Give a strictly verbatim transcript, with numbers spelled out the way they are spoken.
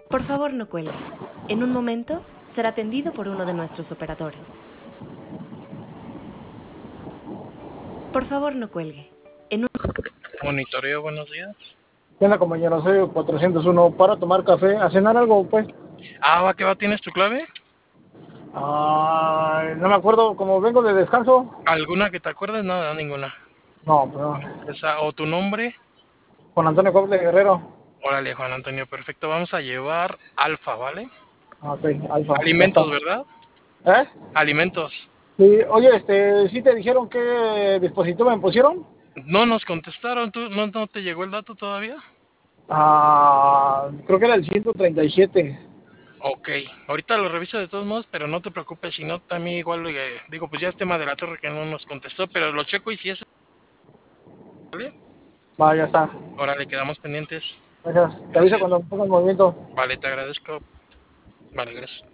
Por favor, no cuelgue. En un momento será atendido por uno de nuestros operadores. Por favor, no cuelgue. En un... Monitoreo, buenos días. ¿Qué onda, compañero? Soy cuatrocientos uno para tomar café, a cenar algo, pues. Ah, va, ¿qué va? ¿Tienes tu clave? Ah, no me acuerdo, como vengo de descanso. ¿Alguna que te acuerdes? Nada, ninguna. No, pero Esa, ¿o tu nombre? Juan Antonio Coble Guerrero. Órale, Juan Antonio, perfecto. Vamos a llevar alfa, ¿vale? Ah, ok, Alfa, ya está. Alimentos, ¿verdad? ¿Eh? Alimentos. Sí, oye, este, ¿sí te dijeron qué dispositivo me pusieron? No nos contestaron, ¿tú no, no te llegó el dato todavía? Ah, creo que era el ciento treinta y siete. Ok, ahorita lo reviso de todos modos, pero no te preocupes, si no, también igual, eh, digo, pues ya es tema de la torre que no nos contestó, pero lo checo y si es... ¿Vale? Va, ya está. Órale, quedamos pendientes. Gracias. Te aviso Gracias. cuando ponga el movimiento. Vale, te agradezco. Vale, gracias.